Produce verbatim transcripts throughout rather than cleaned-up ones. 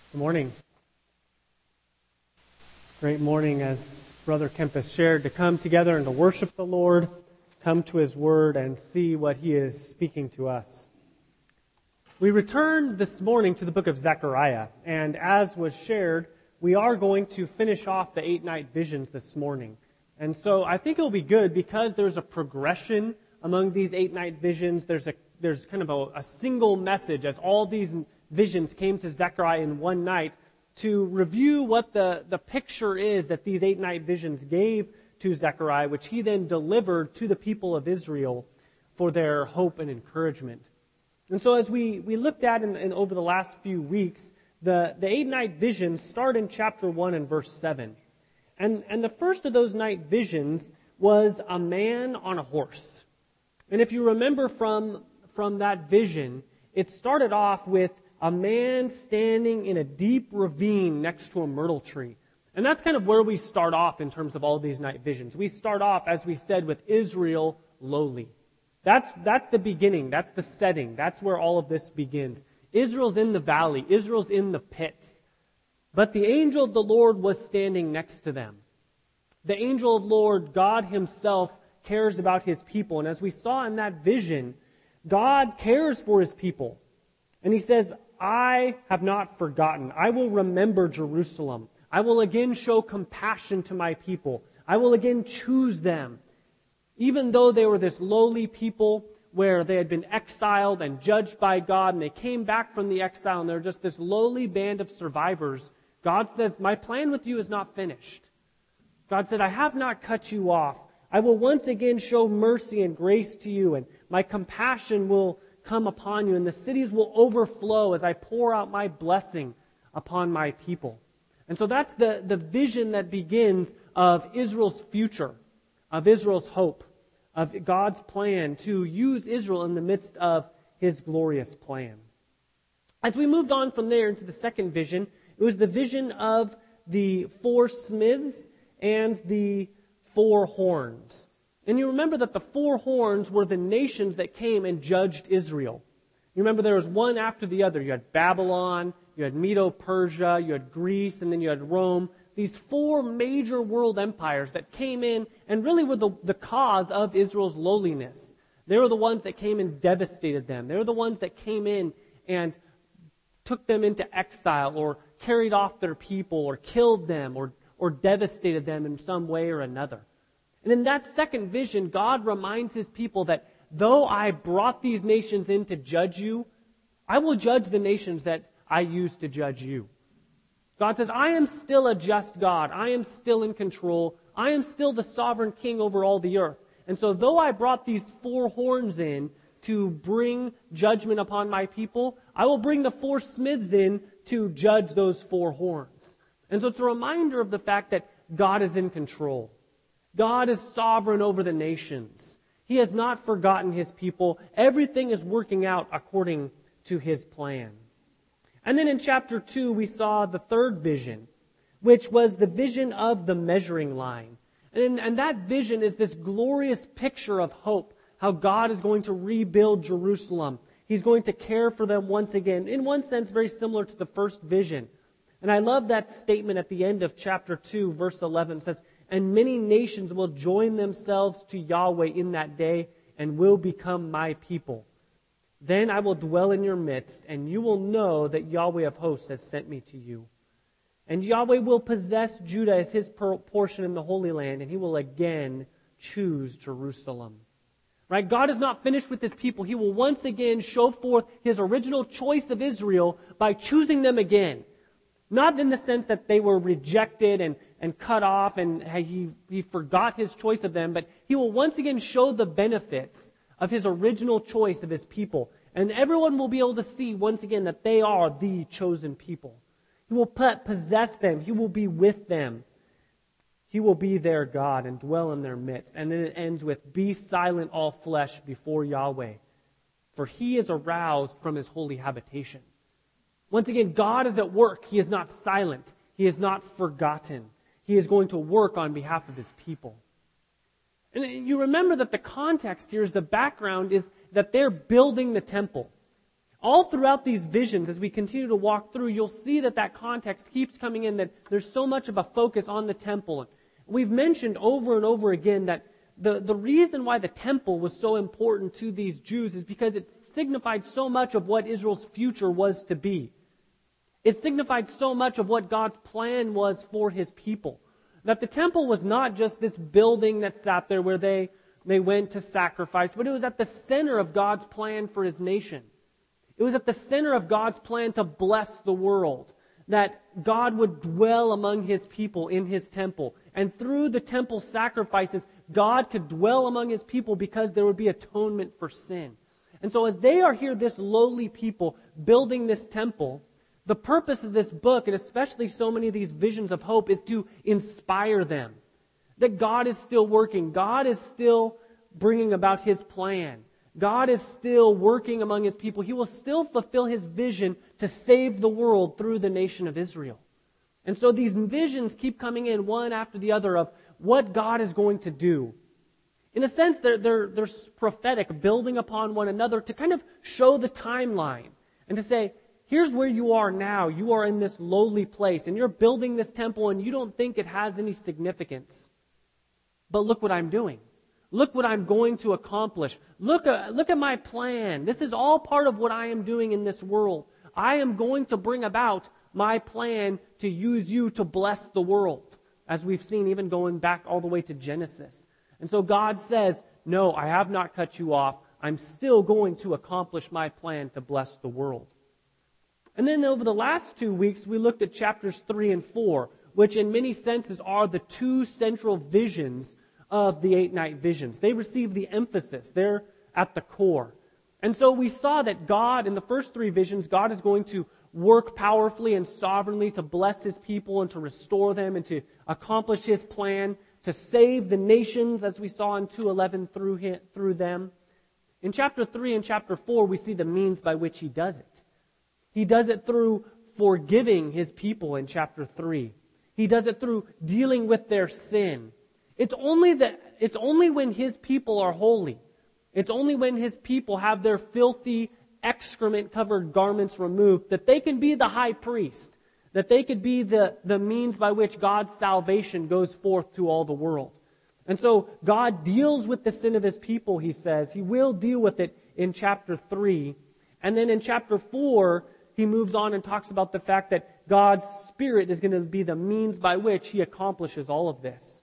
Good morning. Great morning, as Brother Kempis shared, to come together and to worship the Lord, come to His Word, and see what He is speaking to us. We return this morning to the book of Zechariah, and as was shared, we are going to finish off the eight night visions this morning. And so I think it'll be good because there's a progression among these eight night visions. There's a there's kind of a, a single message as all these visions came to Zechariah in one night to review what the, the picture is that these eight night visions gave to Zechariah, which he then delivered to the people of Israel for their hope and encouragement. And so as we, we looked at in, in over the last few weeks, the, the eight night visions start in chapter one and verse seven. And, and the first of those night visions was a man on a horse. And if you remember from, from that vision, it started off with a man standing in a deep ravine next to a myrtle tree. And that's kind of where we start off in terms of all these night visions. We start off, as we said, with Israel lowly. That's, that's the beginning. That's the setting. That's where all of this begins. Israel's in the valley. Israel's in the pits. But the angel of the Lord was standing next to them. The angel of the Lord, God Himself, cares about His people. And as we saw in that vision, God cares for His people. And He says, I have not forgotten. I will remember Jerusalem. I will again show compassion to my people. I will again choose them. Even though they were this lowly people where they had been exiled and judged by God, and they came back from the exile, and they're just this lowly band of survivors, God says, my plan with you is not finished. God said, I have not cut you off. I will once again show mercy and grace to you, and my compassion will come upon you, and the cities will overflow as I pour out my blessing upon my people. And so that's the, the vision that begins of Israel's future, of Israel's hope, of God's plan to use Israel in the midst of His glorious plan. As we moved on from there into the second vision, it was the vision of the four smiths and the four horns. And you remember that the four horns were the nations that came and judged Israel. You remember there was one after the other. You had Babylon, you had Medo-Persia, you had Greece, and then you had Rome. These four major world empires that came in and really were the, the cause of Israel's lowliness. They were the ones that came and devastated them. They were the ones that came in and took them into exile or carried off their people or killed them or, or devastated them in some way or another. And in that second vision, God reminds His people that though I brought these nations in to judge you, I will judge the nations that I used to judge you. God says, I am still a just God. I am still in control. I am still the sovereign king over all the earth. And so though I brought these four horns in to bring judgment upon my people, I will bring the four smiths in to judge those four horns. And so it's a reminder of the fact that God is in control. God is sovereign over the nations. He has not forgotten His people. Everything is working out according to His plan. And then in chapter two, we saw the third vision, which was the vision of the measuring line. And, and that vision is this glorious picture of hope, how God is going to rebuild Jerusalem. He's going to care for them once again. In one sense, very similar to the first vision. And I love that statement at the end of chapter two, verse eleven. It says, and many nations will join themselves to Yahweh in that day and will become my people. Then I will dwell in your midst, and you will know that Yahweh of hosts has sent me to you. And Yahweh will possess Judah as His portion in the Holy Land, and He will again choose Jerusalem. Right? God is not finished with His people. He will once again show forth His original choice of Israel by choosing them again. Not in the sense that they were rejected and, and cut off and he, he forgot His choice of them, but He will once again show the benefits of His original choice of His people. And everyone will be able to see once again that they are the chosen people. He will possess them. He will be with them. He will be their God and dwell in their midst. And then it ends with, be silent all flesh before Yahweh, for He is aroused from His holy habitation. Once again, God is at work. He is not silent. He is not forgotten. He is going to work on behalf of His people. And you remember that the context here is the background is that they're building the temple. All throughout these visions, as we continue to walk through, you'll see that that context keeps coming in, that there's so much of a focus on the temple. We've mentioned over and over again that the, the reason why the temple was so important to these Jews is because it signified so much of what Israel's future was to be. It signified so much of what God's plan was for His people. That the temple was not just this building that sat there where they, they went to sacrifice, but it was at the center of God's plan for His nation. It was at the center of God's plan to bless the world, that God would dwell among His people in His temple. And through the temple sacrifices, God could dwell among His people because there would be atonement for sin. And so as they are here, this lowly people, building this temple, the purpose of this book, and especially so many of these visions of hope, is to inspire them. That God is still working. God is still bringing about His plan. God is still working among His people. He will still fulfill His vision to save the world through the nation of Israel. And so these visions keep coming in one after the other of what God is going to do. In a sense, they're, they're, they're prophetic, building upon one another to kind of show the timeline and to say, here's where you are now. You are in this lowly place and you're building this temple and you don't think it has any significance. But look what I'm doing. Look what I'm going to accomplish. Look, uh, look at my plan. This is all part of what I am doing in this world. I am going to bring about my plan to use you to bless the world, as we've seen even going back all the way to Genesis. And so God says, no, I have not cut you off. I'm still going to accomplish my plan to bless the world. And then over the last two weeks, we looked at chapters three and four, which in many senses are the two central visions of the eight-night visions. They receive the emphasis. They're at the core. And so we saw that God, in the first three visions, God is going to work powerfully and sovereignly to bless His people and to restore them and to accomplish His plan, to save the nations, as we saw in two eleven through, him, through them. In chapter three and chapter four, we see the means by which He does it. He does it through forgiving His people in chapter three. He does it through dealing with their sin. It's only that, it's only when His people are holy. It's only when His people have their filthy, excrement-covered garments removed that they can be the high priest, that they could be the, the means by which God's salvation goes forth to all the world. And so God deals with the sin of His people, He says. He will deal with it in chapter three. And then in chapter four, He moves on and talks about the fact that God's Spirit is going to be the means by which He accomplishes all of this.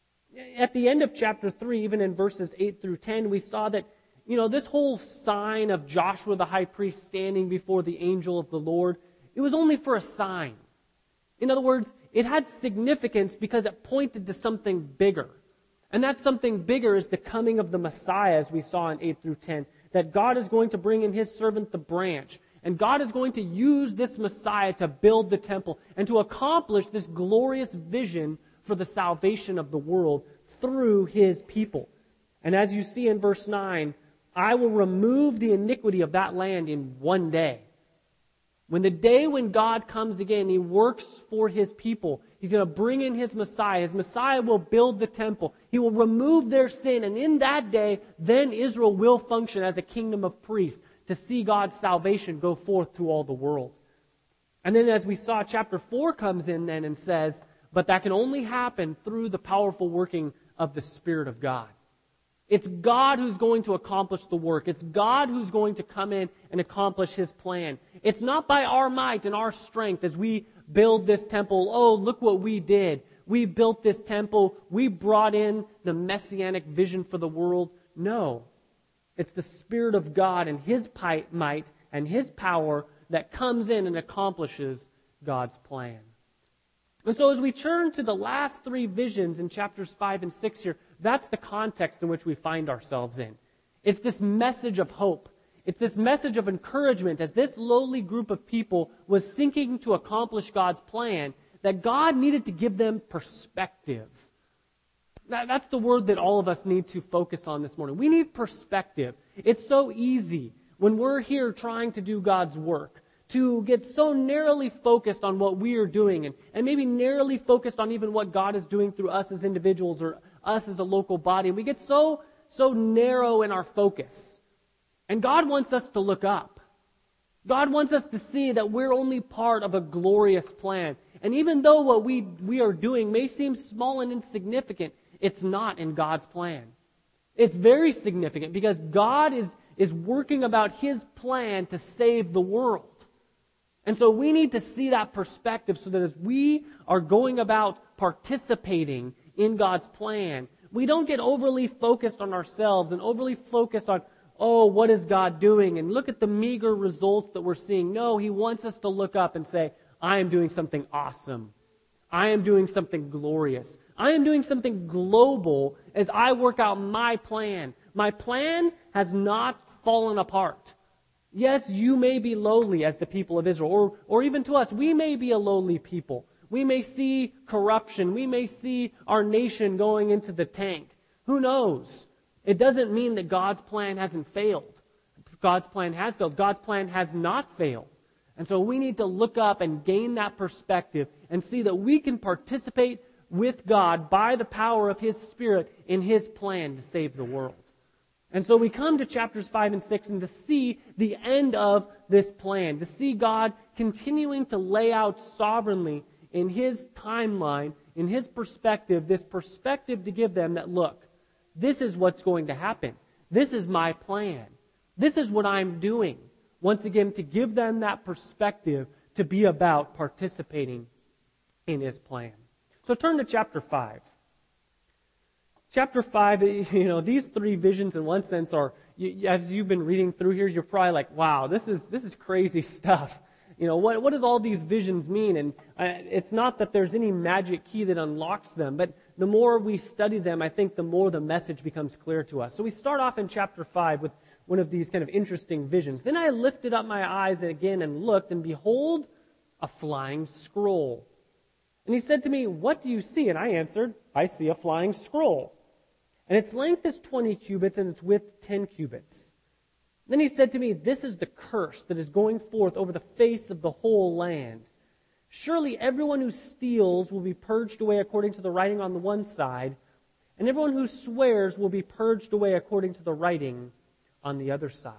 At the end of chapter three, even in verses eight through ten, we saw that, you know, this whole sign of Joshua the high priest standing before the angel of the Lord, it was only for a sign. In other words, it had significance because it pointed to something bigger. And that something bigger is the coming of the Messiah, as we saw in eight through ten, that God is going to bring in His servant the branch. And God is going to use this Messiah to build the temple and to accomplish this glorious vision for the salvation of the world through His people. And as you see in verse nine, I will remove the iniquity of that land in one day. When the day when God comes again, He works for His people. He's going to bring in His Messiah. His Messiah will build the temple. He will remove their sin. And in that day, then Israel will function as a kingdom of priests to see God's salvation go forth to all the world. And then as we saw, chapter four comes in then and says, but that can only happen through the powerful working of the Spirit of God. It's God who's going to accomplish the work. It's God who's going to come in and accomplish His plan. It's not by our might and our strength as we build this temple. Oh, look what we did. We built this temple. We brought in the messianic vision for the world. No. It's the Spirit of God and His might and His power that comes in and accomplishes God's plan. And so as we turn to the last three visions in chapters five and six here, that's the context in which we find ourselves in. It's this message of hope. It's this message of encouragement as this lowly group of people was seeking to accomplish God's plan, that God needed to give them perspective. That's the word that all of us need to focus on this morning. We need perspective. It's so easy when we're here trying to do God's work to get so narrowly focused on what we are doing and, and maybe narrowly focused on even what God is doing through us as individuals or us as a local body. We get so, so narrow in our focus. And God wants us to look up. God wants us to see that we're only part of a glorious plan. And even though what we, we are doing may seem small and insignificant, it's not in God's plan. It's very significant because God is, is working about His plan to save the world. And so we need to see that perspective so that as we are going about participating in God's plan, we don't get overly focused on ourselves and overly focused on, oh, what is God doing? And look at the meager results that we're seeing. No, He wants us to look up and say, I am doing something awesome. I am doing something glorious. I am doing something global as I work out my plan. My plan has not fallen apart. Yes, you may be lowly as the people of Israel, or, or even to us, we may be a lowly people. We may see corruption. We may see our nation going into the tank. Who knows? It doesn't mean that God's plan hasn't failed. God's plan has failed. God's plan has not failed. And so we need to look up and gain that perspective and see that we can participate with God by the power of His Spirit in His plan to save the world. And so we come to chapters five and six and to see the end of this plan, to see God continuing to lay out sovereignly in His timeline, in His perspective, this perspective to give them that, look, this is what's going to happen. This is my plan. This is what I'm doing. Once again, to give them that perspective to be about participating in His plan. So turn to chapter five. Chapter five, you know, these three visions in one sense are, you, as you've been reading through here, you're probably like, wow, this is this is crazy stuff. You know, what, what does all these visions mean? And uh, it's not that there's any magic key that unlocks them, but the more we study them, I think the more the message becomes clear to us. So we start off in chapter five with one of these kind of interesting visions. Then I lifted up my eyes again and looked, and behold, a flying scroll. And he said to me, what do you see? And I answered, I see a flying scroll. And its length is twenty cubits, and its width ten cubits. Then he said to me, this is the curse that is going forth over the face of the whole land. Surely everyone who steals will be purged away according to the writing on the one side, and everyone who swears will be purged away according to the writing on the other side.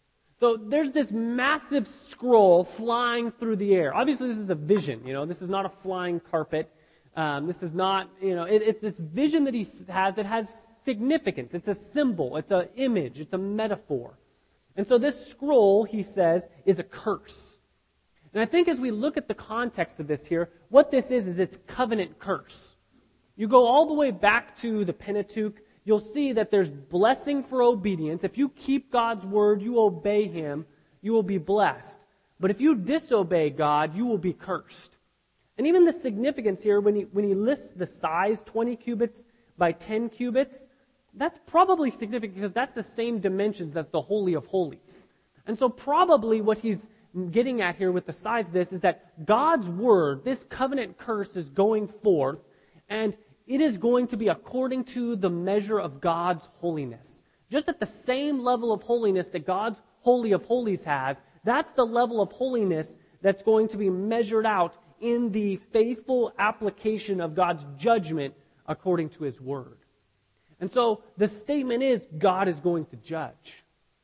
So there's this massive scroll flying through the air. Obviously, this is a vision. You know, this is not a flying carpet. Um, this is not, you know, it, it's this vision that he has that has significance. It's a symbol. It's an image. It's a metaphor. And so this scroll, he says, is a curse. And I think as we look at the context of this here, what this is, is it's covenant curse. You go all the way back to the Pentateuch, you'll see that there's blessing for obedience. If you keep God's word, you obey Him, you will be blessed. But if you disobey God, you will be cursed. And even the significance here, when he, when he lists the size, twenty cubits by ten cubits, that's probably significant because that's the same dimensions as the Holy of Holies. And so probably what he's getting at here with the size of this is that God's word, this covenant curse, is going forth, and it is going to be according to the measure of God's holiness. Just at the same level of holiness that God's Holy of Holies has, that's the level of holiness that's going to be measured out in the faithful application of God's judgment according to His word. And so the statement is, God is going to judge.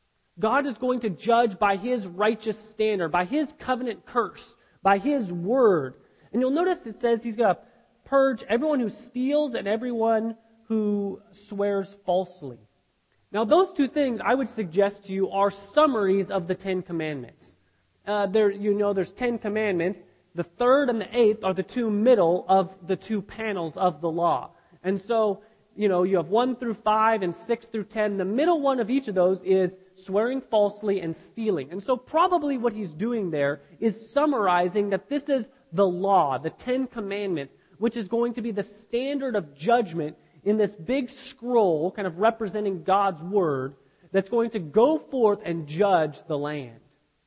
God is going to judge by His righteous standard, by His covenant curse, by His word. And you'll notice it says He's going to purge everyone who steals and everyone who swears falsely. Now, those two things I would suggest to you are summaries of the Ten Commandments. Uh, there, you know, there's Ten Commandments. The third and the eighth are the two middle of the two panels of the law. And so, you know, you have one through five and six through ten. The middle one of each of those is swearing falsely and stealing. And so probably what he's doing there is summarizing that this is the law, the Ten Commandments, which is going to be the standard of judgment in this big scroll, kind of representing God's word, that's going to go forth and judge the land.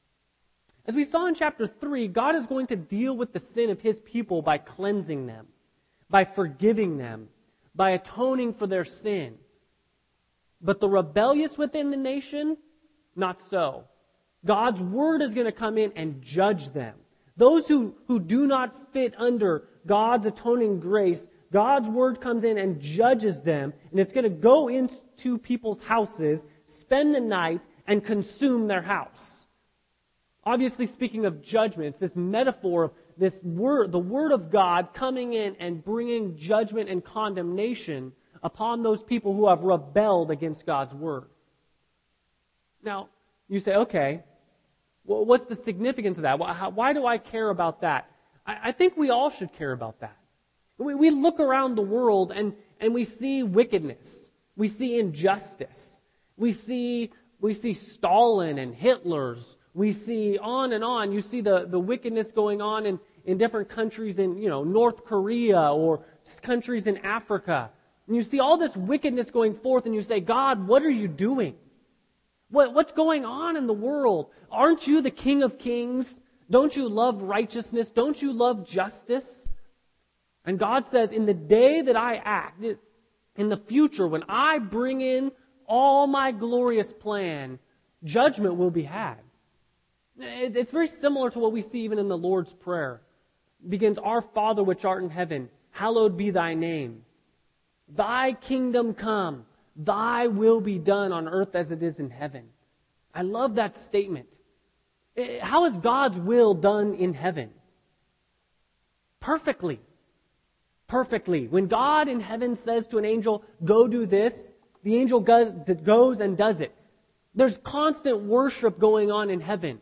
As we saw in chapter three, God is going to deal with the sin of His people by cleansing them, by forgiving them, by atoning for their sin. But the rebellious within the nation, not so. God's word is going to come in and judge them. Those who, who do not fit under God's atoning grace, God's word comes in and judges them, and it's going to go into people's houses, spend the night, and consume their house. Obviously speaking of judgment, it's this metaphor of this word, the Word of God coming in and bringing judgment and condemnation upon those people who have rebelled against God's Word. Now, you say, okay, well, what's the significance of that? Why do I care about that? I think we all should care about that. We look around the world and, and we see wickedness. We see injustice. We see, we see Stalin and Hitler's. We see on and on. You see the, the wickedness going on in, in different countries in, you know, North Korea or countries in Africa. And you see all this wickedness going forth and you say, God, what are you doing? What, what's going on in the world? Aren't you the King of Kings? Don't you love righteousness? Don't you love justice? And God says, in the day that I act, in the future, when I bring in all my glorious plan, judgment will be had. It's very similar to what we see even in the Lord's Prayer. It begins, Our Father which art in heaven, hallowed be thy name. Thy kingdom come, thy will be done on earth as it is in heaven. I love that statement. How is God's will done in heaven? Perfectly. Perfectly. When God in heaven says to an angel, go do this, the angel goes and does it. There's constant worship going on in heaven.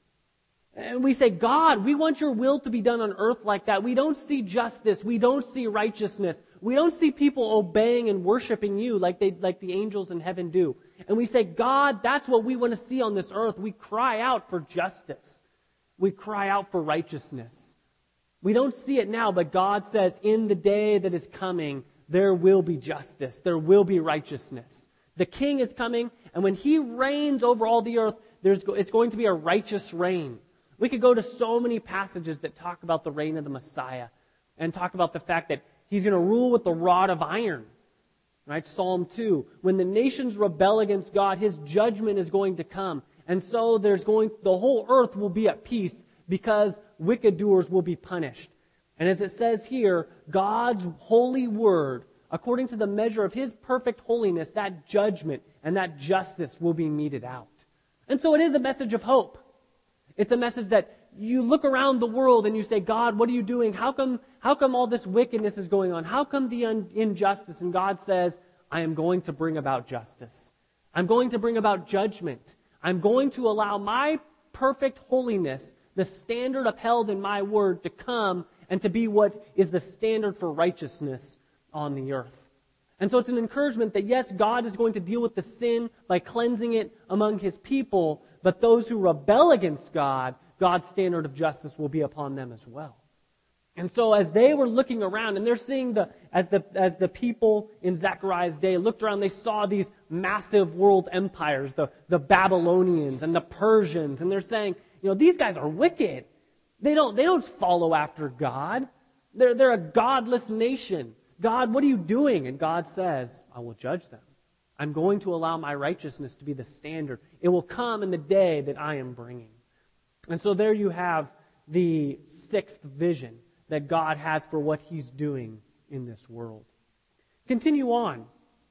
And we say, God, we want your will to be done on earth like that. We don't see justice. We don't see righteousness. We don't see people obeying and worshiping you like they, like the angels in heaven do. And we say, God, that's what we want to see on this earth. We cry out for justice. We cry out for righteousness. We don't see it now, but God says, in the day that is coming, there will be justice. There will be righteousness. The King is coming, and when He reigns over all the earth, there's, it's going to be a righteous reign. We could go to so many passages that talk about the reign of the Messiah and talk about the fact that He's going to rule with the rod of iron. Right? Psalm two. When the nations rebel against God, His judgment is going to come. And so there's going, the whole earth will be at peace because wicked doers will be punished. And as it says here, God's holy word, according to the measure of His perfect holiness, that judgment and that justice will be meted out. And so it is a message of hope. It's a message that you look around the world and you say, God, what are you doing? How come, how come all this wickedness is going on? How come the un- injustice? And God says, I am going to bring about justice. I'm going to bring about judgment. I'm going to allow my perfect holiness, the standard upheld in my word, to come and to be what is the standard for righteousness on the earth. And so it's an encouragement that yes, God is going to deal with the sin by cleansing it among His people, but those who rebel against God, God's standard of justice will be upon them as well. And so as they were looking around, and they're seeing the, as the, as the people in Zechariah's day looked around, they saw these massive world empires, the, the Babylonians and the Persians, and they're saying, you know, these guys are wicked. They don't, they don't follow after God. They're, they're a godless nation. God, what are you doing? And God says, I will judge them. I'm going to allow my righteousness to be the standard. It will come in the day that I am bringing. And so there you have the sixth vision that God has for what He's doing in this world. Continue on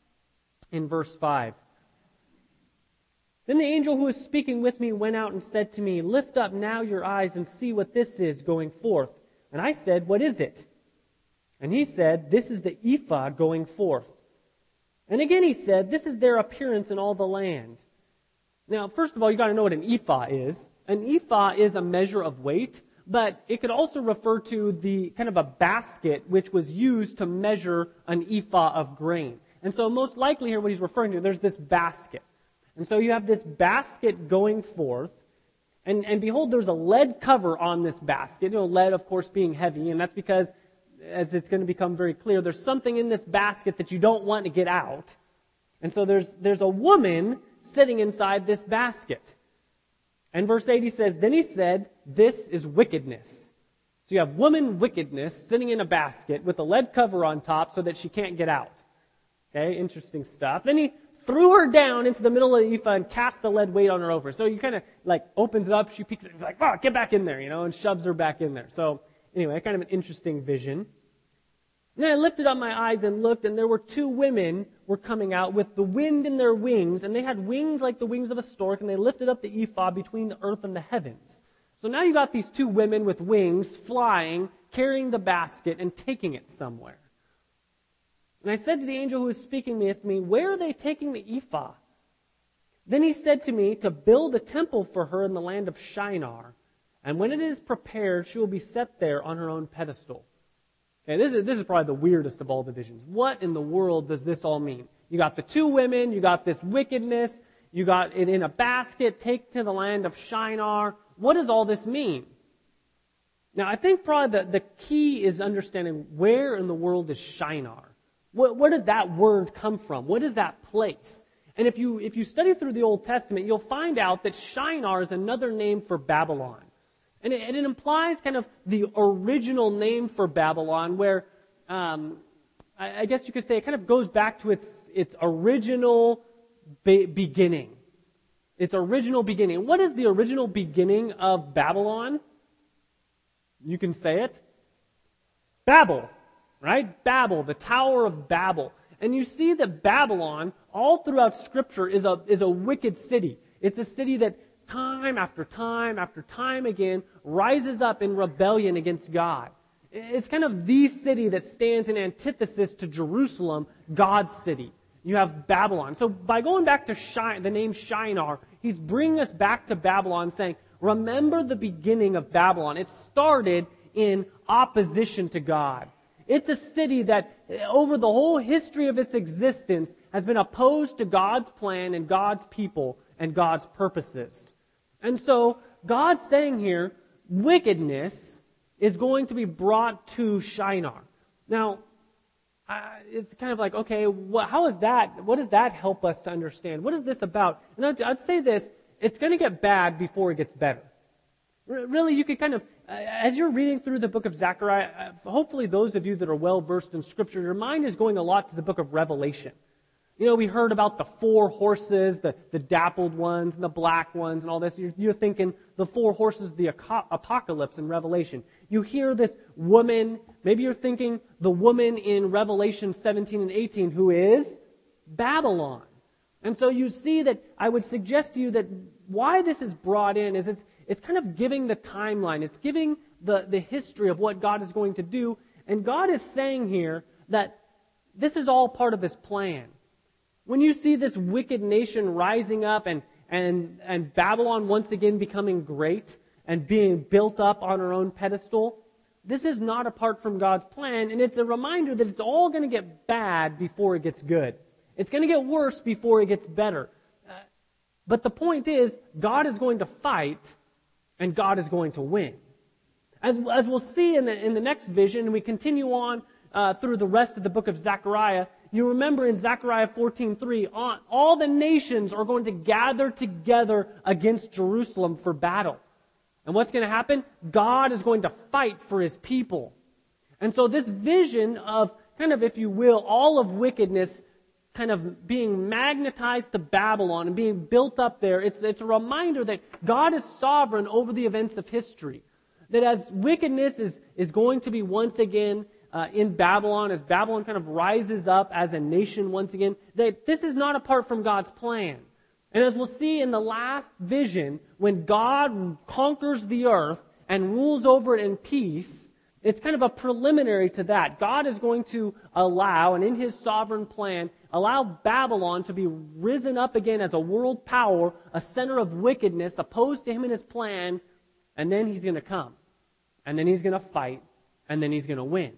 in verse five. Then the angel who was speaking with me went out and said to me, lift up now your eyes and see what this is going forth. And I said, what is it? And he said, this is the ephah going forth. And again he said, this is their appearance in all the land. Now, first of all, you got to know what an ephah is. An ephah is a measure of weight, but it could also refer to the kind of a basket which was used to measure an ephah of grain. And so most likely here what he's referring to, there's this basket. And so you have this basket going forth, and, and behold, there's a lead cover on this basket. You know, lead, of course, being heavy, and that's because, as it's going to become very clear, there's something in this basket that you don't want to get out. And so there's, there's a woman sitting inside this basket. And verse eight, he says, then he said, this is wickedness. So you have woman wickedness sitting in a basket with a lead cover on top so that she can't get out. Okay, interesting stuff. Then he threw her down into the middle of the ephah and cast the lead weight on her over. So he kind of like opens it up, she peeks it, he's like, oh, get back in there, you know, and shoves her back in there. So anyway, kind of an interesting vision. And then I lifted up my eyes and looked, and there were two women were coming out with the wind in their wings, and they had wings like the wings of a stork, and they lifted up the ephah between the earth and the heavens. So now you got these two women with wings flying, carrying the basket and taking it somewhere. And I said to the angel who was speaking with me, where are they taking the ephah? Then he said to me to build a temple for her in the land of Shinar. And when it is prepared, she will be set there on her own pedestal. Okay, this is, this is probably the weirdest of all the visions. What in the world does this all mean? You got the two women, you got this wickedness, you got it in a basket, take to the land of Shinar. What does all this mean? Now, I think probably the, the key is understanding where in the world is Shinar. Where, where does that word come from? What is that place? And if you, if you study through the Old Testament, you'll find out that Shinar is another name for Babylon. And it, and it implies kind of the original name for Babylon, where um, I, I guess you could say it kind of goes back to its, its original be- beginning. Its original beginning. What is the original beginning of Babylon? You can say it. Babel, right? Babel, the Tower of Babel. And you see that Babylon, all throughout Scripture, is a, is a wicked city. It's a city that time after time after time again rises up in rebellion against God. It's kind of the city that stands in antithesis to Jerusalem, God's city. You have Babylon. So by going back to Shi- the name Shinar, he's bringing us back to Babylon, saying, remember the beginning of Babylon. It started in opposition to God. It's a city that, over the whole history of its existence, has been opposed to God's plan and God's people and God's purposes. And so, God's saying here, wickedness is going to be brought to Shinar. Now, uh, it's kind of like, okay, what, how is that, what does that help us to understand? What is this about? And I'd, I'd say this, it's going to get bad before it gets better. Really, you could kind of, uh, as you're reading through the book of Zechariah, uh, hopefully those of you that are well-versed in Scripture, your mind is going a lot to the book of Revelation. You know, we heard about the four horses, the, the dappled ones, and the black ones, and all this. You're, you're thinking the four horses of the apocalypse in Revelation. You hear this woman, maybe you're thinking the woman in Revelation seventeen and eighteen, who is Babylon. And so you see that, I would suggest to you that why this is brought in is it's It's kind of giving the timeline. It's giving the, the history of what God is going to do. And God is saying here that this is all part of His plan. When you see this wicked nation rising up and, and, and Babylon once again becoming great and being built up on her own pedestal, this is not apart from God's plan. And it's a reminder that it's all going to get bad before it gets good. It's going to get worse before it gets better. Uh, but the point is, God is going to fight and God is going to win. As, as we'll see in the, in the next vision, and we continue on uh, through the rest of the book of Zechariah, you remember in Zechariah fourteen three, all the nations are going to gather together against Jerusalem for battle. And what's going to happen? God is going to fight for His people. And so this vision of kind of, if you will, all of wickedness kind of being magnetized to Babylon and being built up there, it's, it's a reminder that God is sovereign over the events of history. That as wickedness is, is going to be once again uh, in Babylon, as Babylon kind of rises up as a nation once again, that this is not apart from God's plan. And as we'll see in the last vision, when God conquers the earth and rules over it in peace, it's kind of a preliminary to that. God is going to allow, and in His sovereign plan, allow Babylon to be risen up again as a world power, a center of wickedness, opposed to Him and His plan, and then He's going to come. And then He's going to fight, and then He's going to win.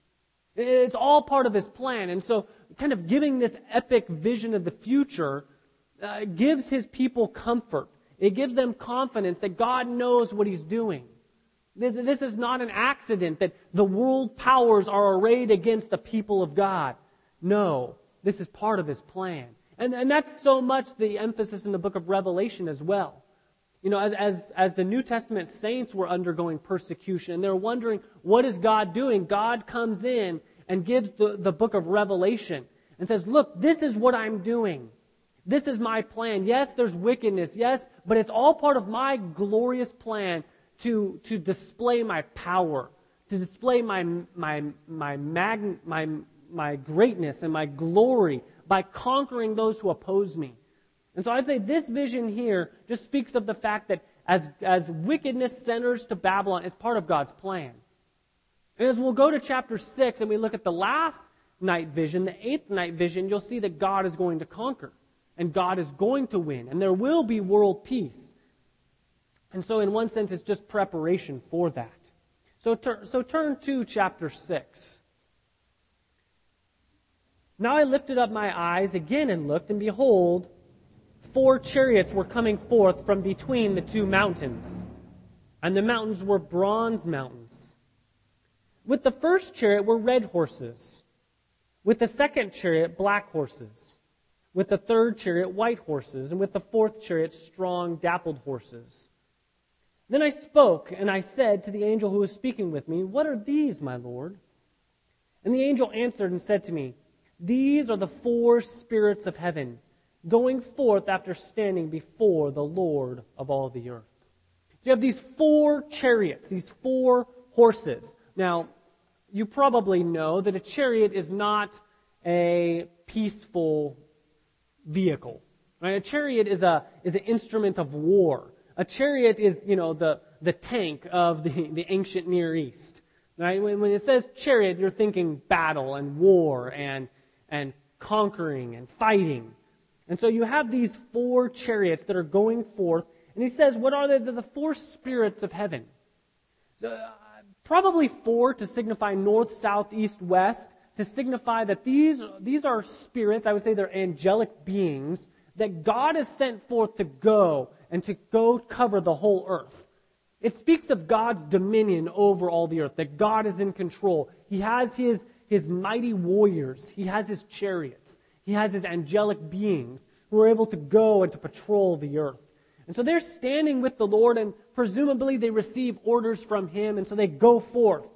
It's all part of His plan. And so, kind of giving this epic vision of the future uh, gives His people comfort. It gives them confidence that God knows what He's doing. This, this is not an accident that the world powers are arrayed against the people of God. No, this is part of His plan. And, and that's so much the emphasis in the book of Revelation as well. You know, as, as, as the New Testament saints were undergoing persecution, and they're wondering, what is God doing? God comes in and gives the, the book of Revelation and says, look, this is what I'm doing. This is my plan. Yes, there's wickedness. Yes, but it's all part of my glorious plan to, to display my power, to display my, my, my, mag, my, my greatness and my glory by conquering those who oppose me. And so I'd say this vision here just speaks of the fact that as, as wickedness centers to Babylon is part of God's plan. And as we'll go to chapter six and we look at the last night vision, the eighth night vision, you'll see that God is going to conquer. And God is going to win. And there will be world peace. And so in one sense, it's just preparation for that. So, tur- so turn to chapter six. Now I lifted up my eyes again and looked, and behold, four chariots were coming forth from between the two mountains. And the mountains were bronze mountains. With the first chariot were red horses. With the second chariot, black horses. With the third chariot, white horses, and with the fourth chariot, strong, dappled horses. Then I spoke, and I said to the angel who was speaking with me, "What are these, my Lord?" And the angel answered and said to me, "These are the four spirits of heaven, going forth after standing before the Lord of all the earth." So you have these four chariots, these four horses. Now, you probably know that a chariot is not a peaceful vehicle. Right? A chariot is a is an instrument of war. A chariot is, you know, the, the tank of the, the ancient Near East. Right? When, when it says chariot, you're thinking battle and war and and conquering and fighting. And so you have these four chariots that are going forth, and he says, what are they? They're the four spirits of heaven. So, uh, probably four to signify north, south, east, west, to signify that these, these are spirits, I would say they're angelic beings, that God has sent forth to go and to go cover the whole earth. It speaks of God's dominion over all the earth, that God is in control. He has his, his mighty warriors. He has his chariots. He has his angelic beings who are able to go and to patrol the earth. And so they're standing with the Lord, and presumably they receive orders from him, and so they go forth.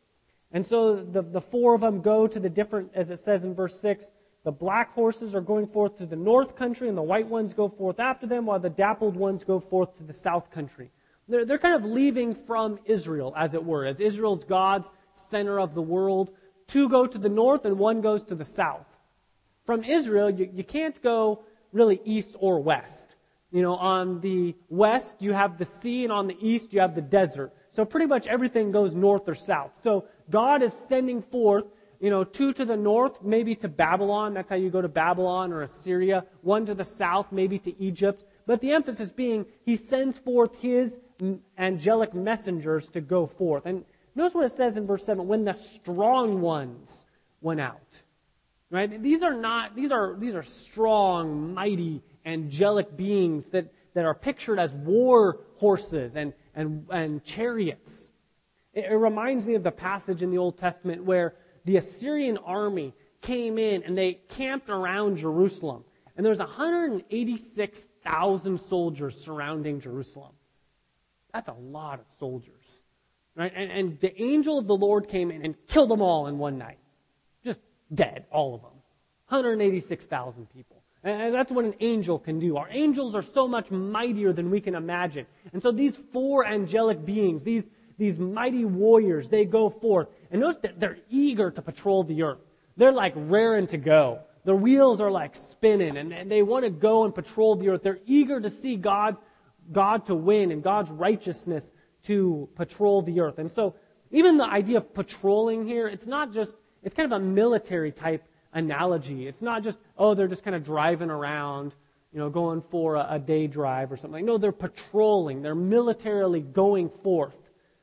And so the, the four of them go to the different, as it says in verse six, the black horses are going forth to the north country, and the white ones go forth after them, while the dappled ones go forth to the south country. They're, they're kind of leaving from Israel, as it were, as Israel's God's center of the world. Two go to the north, and one goes to the south. From Israel, you, you can't go really east or west. You know, on the west, you have the sea, and on the east, you have the desert. So pretty much everything goes north or south. So God is sending forth, you know, two to the north, maybe to Babylon. That's how you go to Babylon or Assyria. One to the south, maybe to Egypt. But the emphasis being, he sends forth his angelic messengers to go forth. And notice what it says in verse seven, when the strong ones went out. Right? These are not, these are, these are strong, mighty, angelic beings that, that are pictured as war horses and, and, and chariots. It, it reminds me of the passage in the Old Testament where the Assyrian army came in and they camped around Jerusalem. And there's one hundred eighty-six thousand soldiers surrounding Jerusalem. That's a lot of soldiers. Right? And, and the angel of the Lord came in and killed them all in one night. Just dead, all of them. one hundred eighty-six thousand people. And that's what an angel can do. Our angels are so much mightier than we can imagine. And so these four angelic beings, these, these mighty warriors, they go forth. And notice that they're eager to patrol the earth. They're like raring to go. Their wheels are like spinning, and, and they want to go and patrol the earth. They're eager to see God, God to win and God's righteousness to patrol the earth. And so even the idea of patrolling here, it's not just, it's kind of a military type analogy. It's not just, oh, they're just kind of driving around, you know, going for a, a day drive or something. No, they're patrolling. They're militarily going forth.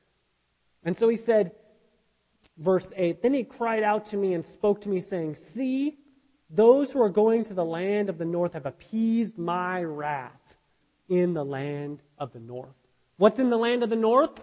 And so he said, verse eight, then he cried out to me and spoke to me saying, see, those who are going to the land of the north have appeased my wrath in the land of the north. What's in the land of the north?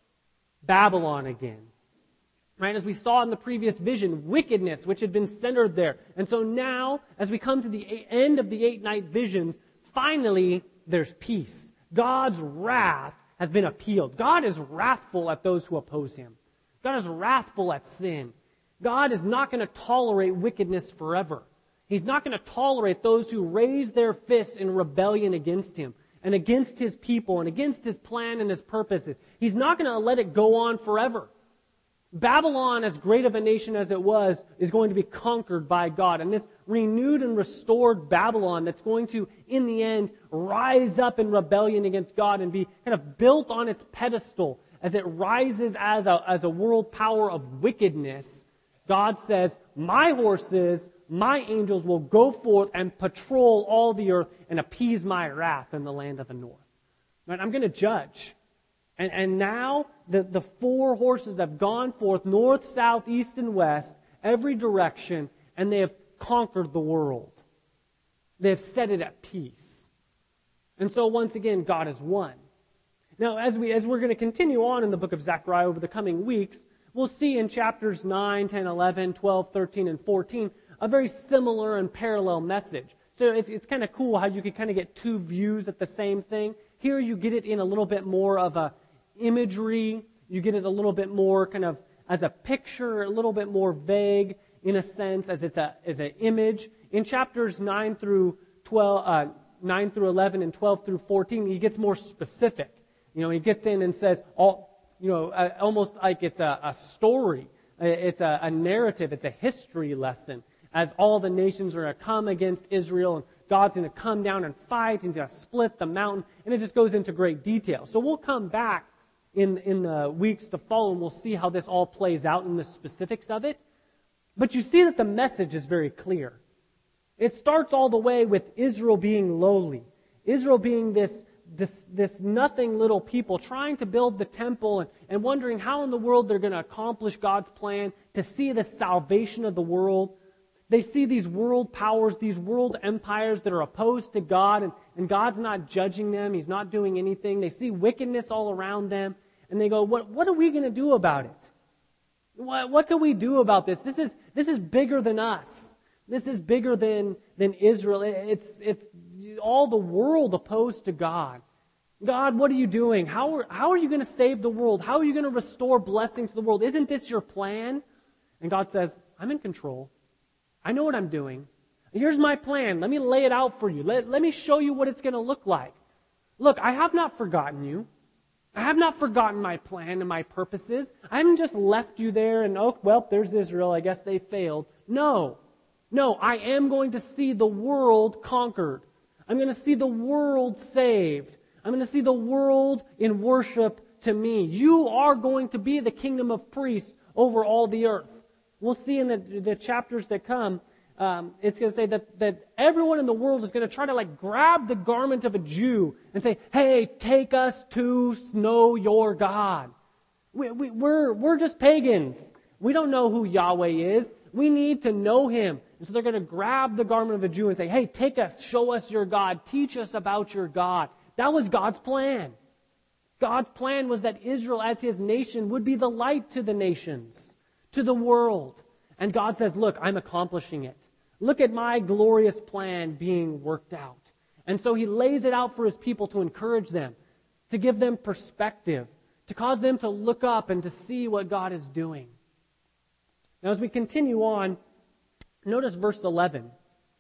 Babylon again. Right, as we saw in the previous vision, wickedness, which had been centered there. And so now, as we come to the end of the eight-night visions, finally, there's peace. God's wrath has been appealed. God is wrathful at those who oppose him. God is wrathful at sin. God is not going to tolerate wickedness forever. He's not going to tolerate those who raise their fists in rebellion against him and against his people and against his plan and his purposes. He's not going to let it go on forever. Babylon, as great of a nation as it was, is going to be conquered by God. And this renewed and restored Babylon that's going to, in the end, rise up in rebellion against God and be kind of built on its pedestal as it rises as a, as a world power of wickedness, God says, my horses, my angels will go forth and patrol all the earth and appease my wrath in the land of the north. Right? I'm going to judge. And, and now the, the four horses have gone forth north, south, east, and west, every direction, and they have conquered the world. They have set it at peace. And so once again, God has won. Now, as, we, as we're going to continue on in the book of Zechariah over the coming weeks, we'll see in chapters nine, ten, eleven, twelve, thirteen, and fourteen a very similar and parallel message. So it's, it's kind of cool how you can kind of get two views at the same thing. Here you get it in a little bit more of a imagery. You get it a little bit more kind of as a picture, a little bit more vague in a sense as it's a as an image. In chapters nine through twelve, uh, nine through eleven, and twelve through fourteen, he gets more specific. You know, he gets in and says all, you know, uh, almost like it's a, a story, it's a, a narrative, it's a history lesson. As all the nations are going to come against Israel, and God's going to come down and fight, and He's going to split the mountain, and it just goes into great detail. So we'll come back in, in the weeks to follow, and we'll see how this all plays out in the specifics of it. But you see that the message is very clear. It starts all the way with Israel being lowly. Israel being this, this, this nothing little people trying to build the temple and, and wondering how in the world they're going to accomplish God's plan to see the salvation of the world. They see these world powers, these world empires that are opposed to God, and, and God's not judging them. He's not doing anything. They see wickedness all around them, and they go, what, what are we going to do about it? What, what can we do about this? This is, this is bigger than us. This is bigger than, than Israel. It's, it's all the world opposed to God. God, what are you doing? How are, how are you going to save the world? How are you going to restore blessing to the world? Isn't this your plan? And God says, I'm in control. I know what I'm doing. Here's my plan. Let me lay it out for you. Let, let me show you what it's going to look like. Look, I have not forgotten you. I have not forgotten my plan and my purposes. I haven't just left you there and, oh, well, there's Israel. I guess they failed. No. No, I am going to see the world conquered. I'm going to see the world saved. I'm going to see the world in worship to me. You are going to be the kingdom of priests over all the earth. We'll see in the, the chapters that come, um, it's going to say that, that everyone in the world is going to try to like grab the garment of a Jew and say, hey, take us to know your God. We, we, we're, we're just pagans. We don't know who Yahweh is. We need to know Him. And so they're going to grab the garment of a Jew and say, hey, take us, show us your God, teach us about your God. That was God's plan. God's plan was that Israel as His nation would be the light to the nations, to the world. And God says, look, I'm accomplishing it. Look at my glorious plan being worked out. And so He lays it out for His people to encourage them, to give them perspective, to cause them to look up and to see what God is doing. Now as we continue on, notice verse eleven.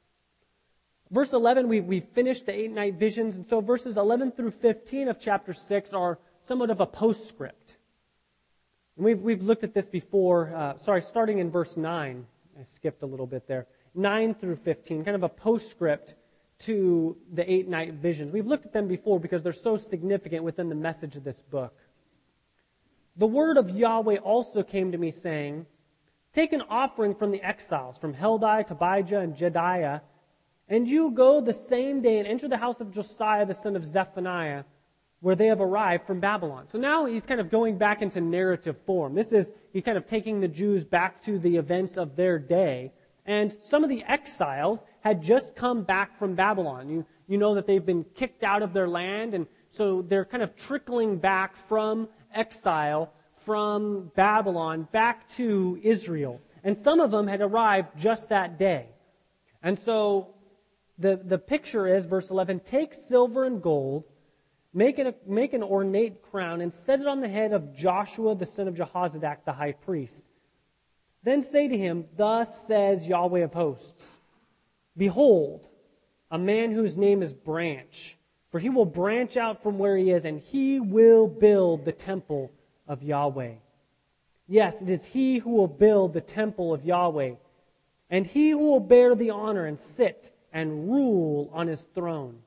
Verse eleven, we, we finished the eight night visions, and so verses eleven through fifteen of chapter six are somewhat of a postscript. And we've, we've looked at this before, uh, sorry, starting in verse nine. I skipped a little bit there. nine through fifteen, kind of a postscript to the eight night visions. We've looked at them before because they're so significant within the message of this book. The word of Yahweh also came to me saying, take an offering from the exiles, from Heldai, Tobijah, and Jediah, and you go the same day and enter the house of Josiah, the son of Zephaniah, where they have arrived from Babylon. So now he's kind of going back into narrative form. This is, he's kind of taking the Jews back to the events of their day. And some of the exiles had just come back from Babylon. You, you know that they've been kicked out of their land, and so they're kind of trickling back from exile, from Babylon, back to Israel. And some of them had arrived just that day. And so the, the picture is, verse eleven, take silver and gold, make, it a, make an ornate crown, and set it on the head of Joshua, the son of Jehozadak, the high priest. Then say to him, thus says Yahweh of hosts, behold, a man whose name is Branch, for he will branch out from where he is, and he will build the temple of Yahweh. Yes, it is he who will build the temple of Yahweh, and he who will bear the honor and sit and rule on his throne.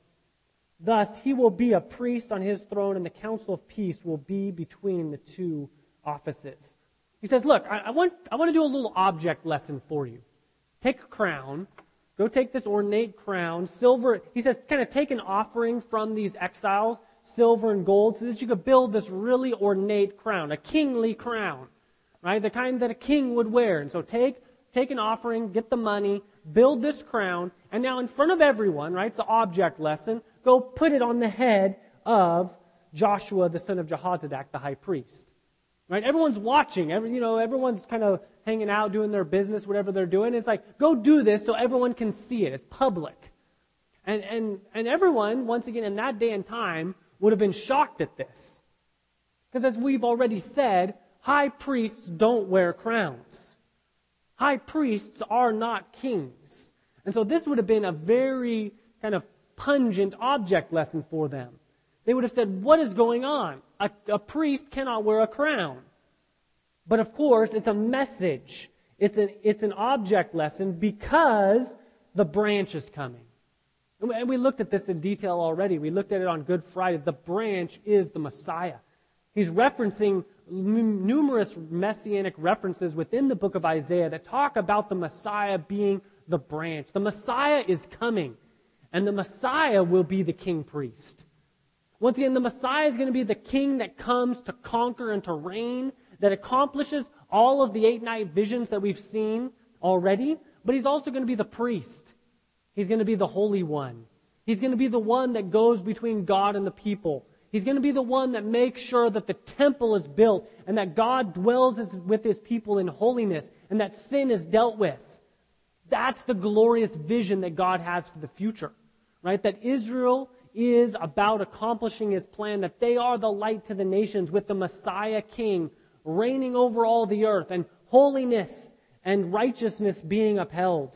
Thus he will be a priest on his throne, and the council of peace will be between the two offices. He says, look, I, I want I want to do a little object lesson for you. Take a crown. Go take this ornate crown, silver. He says, kind of take an offering from these exiles, silver and gold, so that you could build this really ornate crown, a kingly crown, right? The kind that a king would wear. And so take, take an offering, get the money, build this crown, and now in front of everyone, right? It's an object lesson. Go put it on the head of Joshua, the son of Jehozadak, the high priest. Right? Everyone's watching. Every, you know, everyone's kind of hanging out, doing their business, whatever they're doing. It's like, go do this so everyone can see it. It's public. And, and, and everyone, once again, in that day and time, would have been shocked at this. Because as we've already said, high priests don't wear crowns. High priests are not kings. And so this would have been a very kind of pungent object lesson for them. They would have said, what is going on? A, a priest cannot wear a crown. But of course, it's a message. It's an, it's an object lesson because the branch is coming. And we looked at this in detail already. We looked at it on Good Friday. The branch is the Messiah. He's referencing n- numerous messianic references within the book of Isaiah that talk about the Messiah being the branch. The Messiah is coming, and the Messiah will be the king priest. Once again, the Messiah is going to be the king that comes to conquer and to reign, that accomplishes all of the eight night visions that we've seen already, but he's also going to be the priest. He's going to be the Holy One. He's going to be the one that goes between God and the people. He's going to be the one that makes sure that the temple is built and that God dwells with his people in holiness and that sin is dealt with. That's the glorious vision that God has for the future, right? That Israel is about accomplishing his plan, that they are the light to the nations with the Messiah King reigning over all the earth and holiness and righteousness being upheld.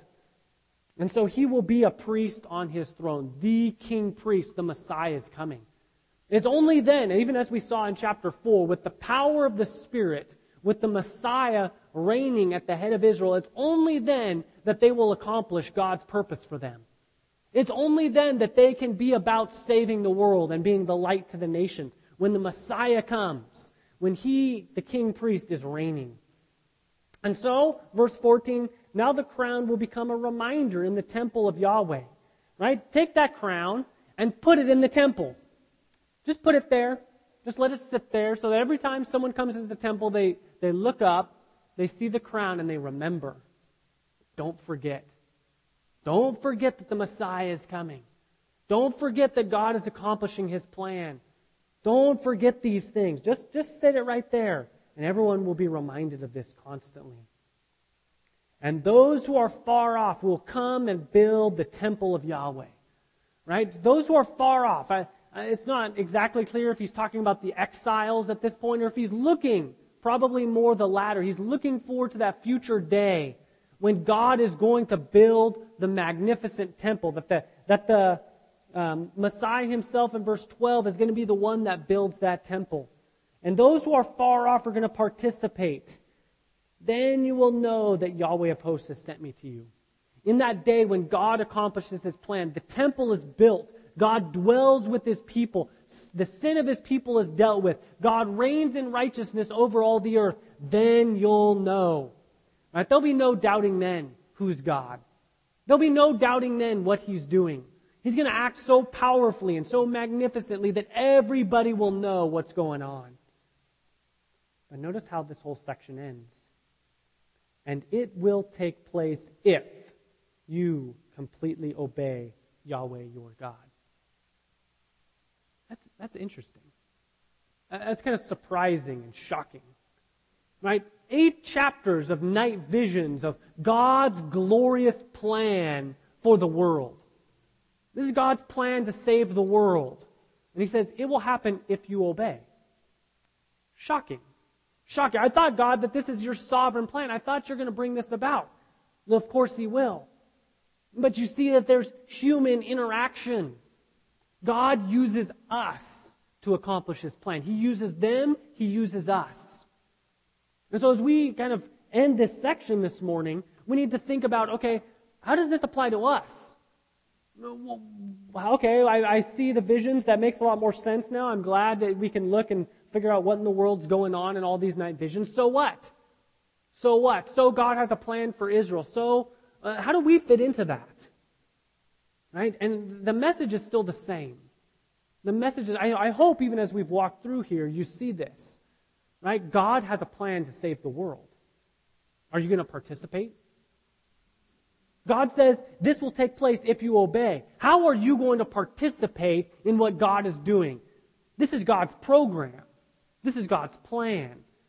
And so he will be a priest on his throne. The king priest, the Messiah, is coming. It's only then, even as we saw in chapter four, with the power of the Spirit, with the Messiah reigning at the head of Israel, it's only then that they will accomplish God's purpose for them. It's only then that they can be about saving the world and being the light to the nations. When the Messiah comes, when he, the king priest, is reigning. And so, verse fourteen, now the crown will become a reminder in the temple of Yahweh. Right? Take that crown and put it in the temple. Just put it there. Just let it sit there so that every time someone comes into the temple, they, they look up, they see the crown, and they remember. Don't forget. Don't forget that the Messiah is coming. Don't forget that God is accomplishing his plan. Don't forget these things. Just, just sit it right there, and everyone will be reminded of this constantly. And those who are far off will come and build the temple of Yahweh. Right? Those who are far off. I, I, it's not exactly clear if he's talking about the exiles at this point or if he's looking, probably more the latter. He's looking forward to that future day when God is going to build the magnificent temple, that the, that the um, Messiah himself in verse twelve is going to be the one that builds that temple. And those who are far off are going to participate. Then you will know that Yahweh of hosts has sent me to you. In that day when God accomplishes his plan, the temple is built, God dwells with his people, the sin of his people is dealt with, God reigns in righteousness over all the earth, then you'll know. Right? There'll be no doubting then who's God. There'll be no doubting then what he's doing. He's going to act so powerfully and so magnificently that everybody will know what's going on. But notice how this whole section ends. And it will take place if you completely obey Yahweh your God. That's, that's interesting. That's kind of surprising and shocking. Right? Eight chapters of night visions of God's glorious plan for the world. This is God's plan to save the world. And he says, it will happen if you obey. Shocking. Shocking. I thought, God, that this is your sovereign plan. I thought you're going to bring this about. Well, of course he will. But you see that there's human interaction. God uses us to accomplish his plan. He uses them, he uses us. And so as we kind of end this section this morning, we need to think about, okay, how does this apply to us? Well, okay, I, I see the visions. That makes a lot more sense now. I'm glad that we can look and figure out what in the world's going on in all these night visions. So what? So what? So God has a plan for Israel. So uh, how do we fit into that? Right? And the message is still the same. The message is, I, I hope even as we've walked through here, you see this. Right? God has a plan to save the world. Are you going to participate? God says this will take place if you obey. How are you going to participate in what God is doing? This is God's program. This is God's plan.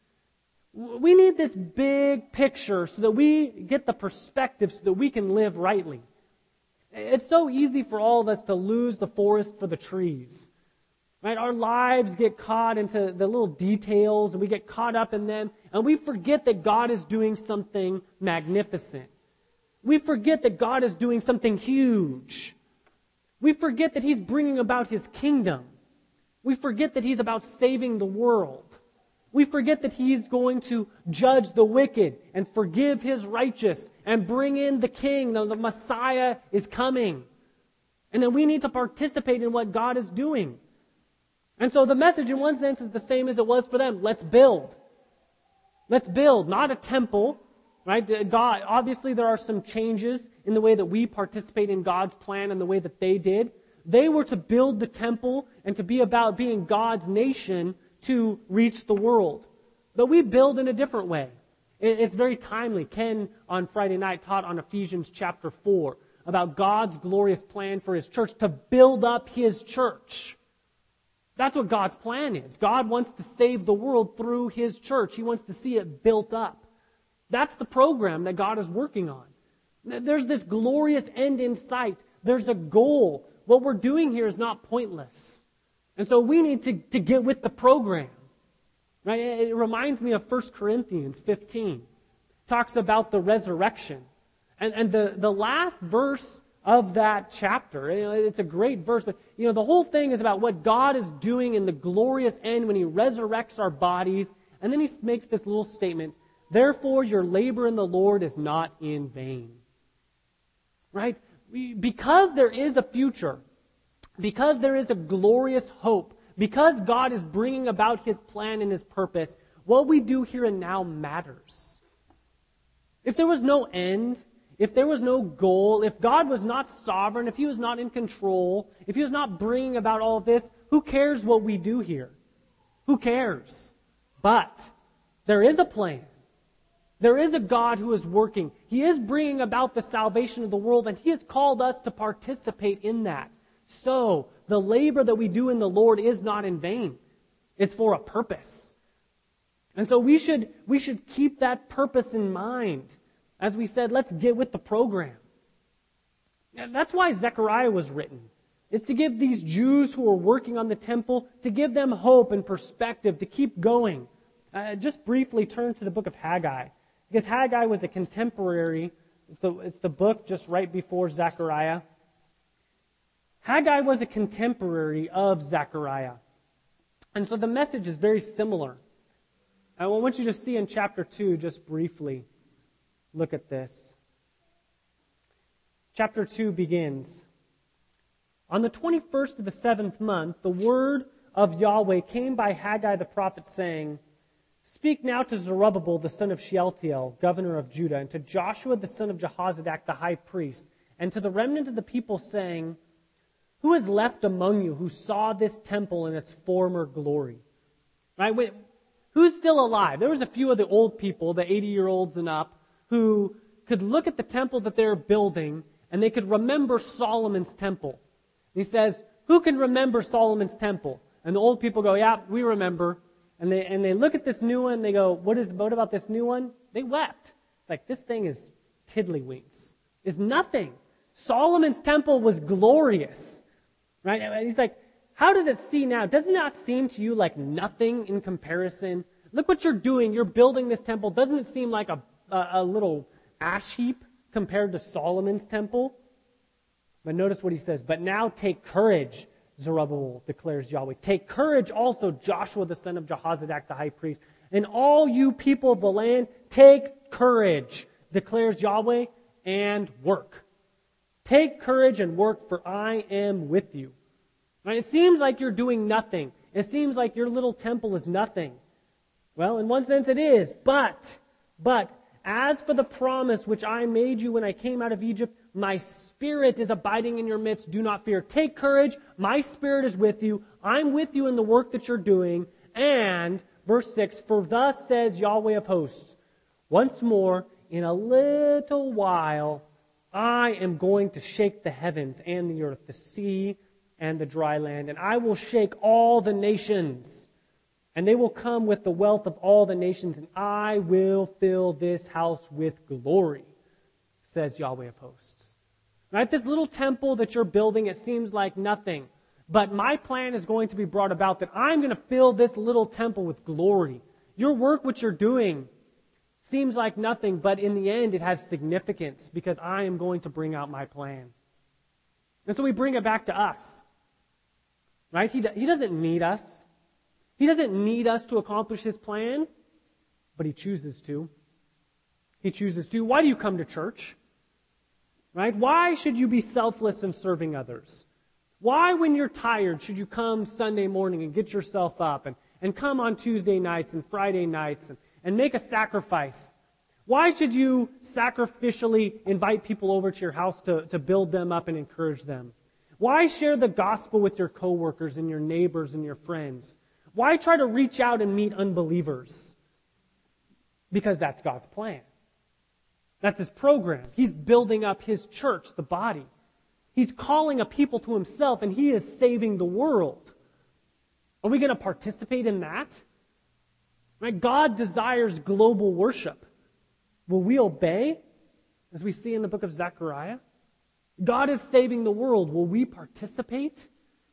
We need this big picture so that we get the perspective so that we can live rightly. It's so easy for all of us to lose the forest for the trees. Right? Our lives get caught into the little details and we get caught up in them and we forget that God is doing something magnificent. We forget that God is doing something huge. We forget that He's bringing about His kingdom. We forget that He's about saving the world. We forget that He's going to judge the wicked and forgive His righteous and bring in the King. The, the Messiah is coming. And then we need to participate in what God is doing. And so the message in one sense is the same as it was for them. Let's build. Let's build, not a temple. Right? God, obviously there are some changes in the way that we participate in God's plan and the way that they did. They were to build the temple and to be about being God's nation to reach the world. But we build in a different way. It's very timely. Ken on Friday night taught on Ephesians chapter four about God's glorious plan for His church to build up His church. That's what God's plan is. God wants to save the world through His church. He wants to see it built up. That's the program that God is working on. There's this glorious end in sight. There's a goal. What we're doing here is not pointless. And so we need to, to get with the program. Right? It reminds me of First Corinthians fifteen. It talks about the resurrection. And, and the, the last verse of that chapter, you know, it's a great verse, but you know, the whole thing is about what God is doing in the glorious end when He resurrects our bodies. And then He makes this little statement, therefore, your labor in the Lord is not in vain. Right? We, because there is a future, because there is a glorious hope, because God is bringing about His plan and His purpose, what we do here and now matters. If there was no end, if there was no goal, if God was not sovereign, if He was not in control, if He was not bringing about all of this, who cares what we do here? Who cares? But there is a plan. There is a God who is working. He is bringing about the salvation of the world, and He has called us to participate in that. So, the labor that we do in the Lord is not in vain. It's for a purpose. And so we should, we should keep that purpose in mind. As we said, let's get with the program. And that's why Zechariah was written. It's to give these Jews who are working on the temple, to give them hope and perspective, to keep going. Uh, just briefly turn to the book of Haggai. Because Haggai was a contemporary, it's the, it's the book just right before Zechariah. Haggai was a contemporary of Zechariah. And so the message is very similar. I want you to see in chapter two, just briefly, look at this. Chapter two begins, on the twenty-first of the seventh month, the word of Yahweh came by Haggai the prophet, saying, speak now to Zerubbabel, the son of Shealtiel, governor of Judah, and to Joshua, the son of Jehozadak, the high priest, and to the remnant of the people, saying, who is left among you who saw this temple in its former glory? Right? Who's still alive? There was a few of the old people, the eighty-year-olds and up, who could look at the temple that they're building, and they could remember Solomon's temple. He says, who can remember Solomon's temple? And the old people go, yeah, we remember. And they and they look at this new one, and they go, what is what about this new one? They wept. It's like, this thing is tiddlywinks. It's nothing. Solomon's temple was glorious. Right? And he's like, how does it seem now? Does it not seem to you like nothing in comparison? Look what you're doing. You're building this temple. Doesn't it seem like a, a, a little ash heap compared to Solomon's temple? But notice what he says. But now take courage, Zerubbabel, declares Yahweh. Take courage also, Joshua, the son of Jehozadak, the high priest, And all you people of the land, take courage, declares Yahweh, and work. Take courage and work, for I am with you. Right? It seems like you're doing nothing. It seems like your little temple is nothing. Well, in one sense it is, but, but, as for the promise which I made you when I came out of Egypt, my spirit is abiding in your midst. Do not fear. Take courage. My spirit is with you. I'm with you in the work that you're doing. And, verse six, for thus says Yahweh of hosts, once more, in a little while, I am going to shake the heavens and the earth, the sea and the dry land, and I will shake all the nations. And they will come with the wealth of all the nations, and I will fill this house with glory, says Yahweh of hosts. Right? This little temple that you're building, it seems like nothing. But my plan is going to be brought about that I'm going to fill this little temple with glory. Your work, what you're doing, seems like nothing, but in the end it has significance because I am going to bring out my plan. And so we bring it back to us. Right? He, he doesn't need us. He doesn't need us to accomplish His plan, but He chooses to. He chooses to. Why do you come to church? Right? Why should you be selfless in serving others? Why, when you're tired, should you come Sunday morning and get yourself up and, and come on Tuesday nights and Friday nights and, and make a sacrifice? Why should you sacrificially invite people over to your house to, to build them up and encourage them? Why share the gospel with your coworkers and your neighbors and your friends? Why try to reach out and meet unbelievers? Because that's God's plan. That's His program. He's building up His church, the body. He's calling a people to Himself, and He is saving the world. Are we going to participate in that? Right? God desires global worship. Will we obey, as we see in the book of Zechariah? God is saving the world. Will we participate?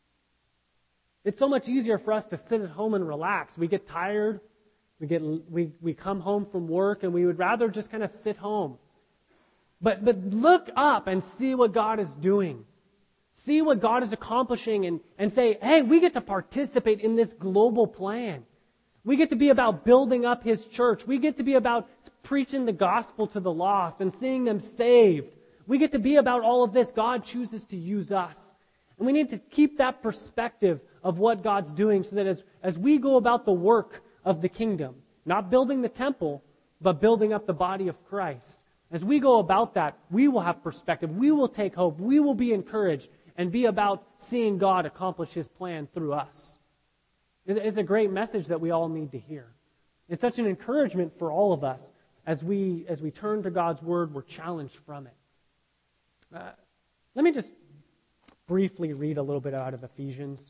It's so much easier for us to sit at home and relax. We get tired. We get we we come home from work, and we would rather just kind of sit home. But but look up and see what God is doing. See what God is accomplishing and, and say, hey, we get to participate in this global plan. We get to be about building up His church. We get to be about preaching the gospel to the lost and seeing them saved. We get to be about all of this. God chooses to use us. And we need to keep that perspective of what God's doing so that as, as we go about the work of the kingdom, not building the temple, but building up the body of Christ, as we go about that, we will have perspective. We will take hope. We will be encouraged and be about seeing God accomplish His plan through us. It's a great message that we all need to hear. It's such an encouragement for all of us as we, as we turn to God's Word, we're challenged from it. Uh, let me just briefly read a little bit out of Ephesians.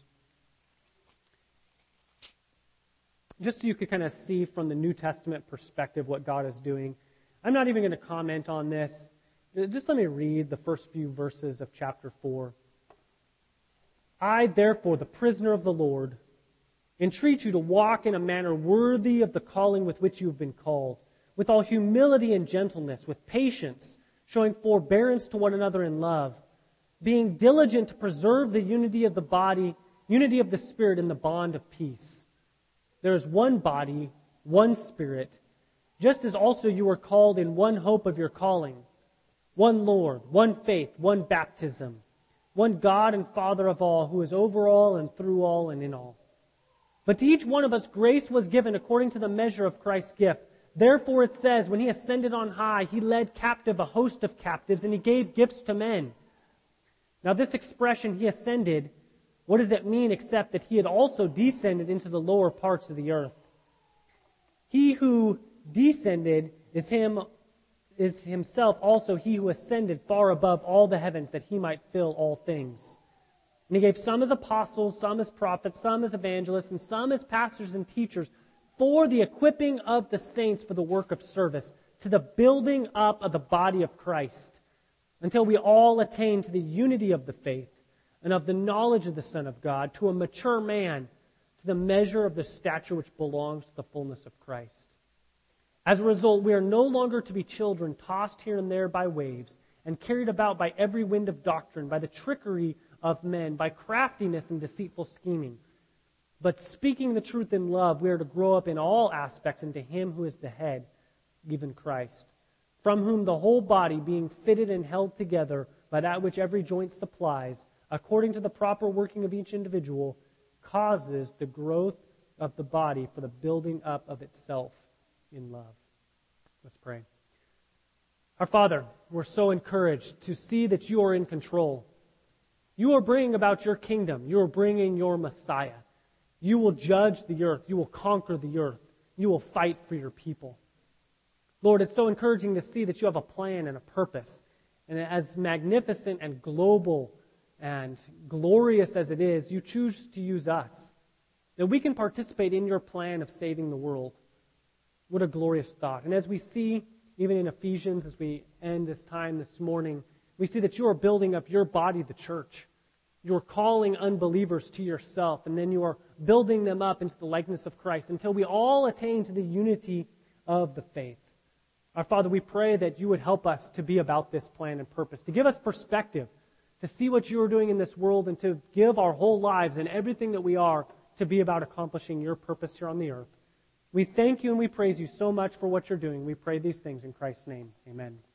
Just so you could kind of see from the New Testament perspective what God is doing. I'm not even going to comment on this. Just let me read the first few verses of chapter four. I, therefore, the prisoner of the Lord, entreat you to walk in a manner worthy of the calling with which you have been called, with all humility and gentleness, with patience, showing forbearance to one another in love, being diligent to preserve the unity of the body, unity of the Spirit in the bond of peace. There is one body, one Spirit, just as also you were called in one hope of your calling, one Lord, one faith, one baptism, one God and Father of all, who is over all and through all and in all. But to each one of us grace was given according to the measure of Christ's gift. Therefore it says, when He ascended on high, He led captive a host of captives, and He gave gifts to men. Now this expression, He ascended, what does it mean except that He had also descended into the lower parts of the earth? He who descended is Him, is Himself also He who ascended far above all the heavens that He might fill all things. And He gave some as apostles, some as prophets, some as evangelists, and some as pastors and teachers for the equipping of the saints for the work of service, to the building up of the body of Christ, until we all attain to the unity of the faith and of the knowledge of the Son of God, to a mature man, to the measure of the stature which belongs to the fullness of Christ. As a result, we are no longer to be children tossed here and there by waves and carried about by every wind of doctrine, by the trickery of men, by craftiness and deceitful scheming. But speaking the truth in love, we are to grow up in all aspects into Him who is the head, even Christ, from whom the whole body, being fitted and held together by that which every joint supplies, according to the proper working of each individual, causes the growth of the body for the building up of itself in love. Let's pray. Our Father, we're so encouraged to see that you are in control. You are bringing about your kingdom. You are bringing your Messiah. You will judge the earth. You will conquer the earth. You will fight for your people. Lord, it's so encouraging to see that you have a plan and a purpose. And as magnificent and global and glorious as it is, you choose to use us, that we can participate in your plan of saving the world. What a glorious thought. And as we see, even in Ephesians, as we end this time this morning, we see that you are building up your body, the church. You are calling unbelievers to yourself, and then you are building them up into the likeness of Christ until we all attain to the unity of the faith. Our Father, we pray that you would help us to be about this plan and purpose, to give us perspective, to see what you are doing in this world, and to give our whole lives and everything that we are to be about accomplishing your purpose here on the earth. We thank you and we praise you so much for what you're doing. We pray these things in Christ's name. Amen.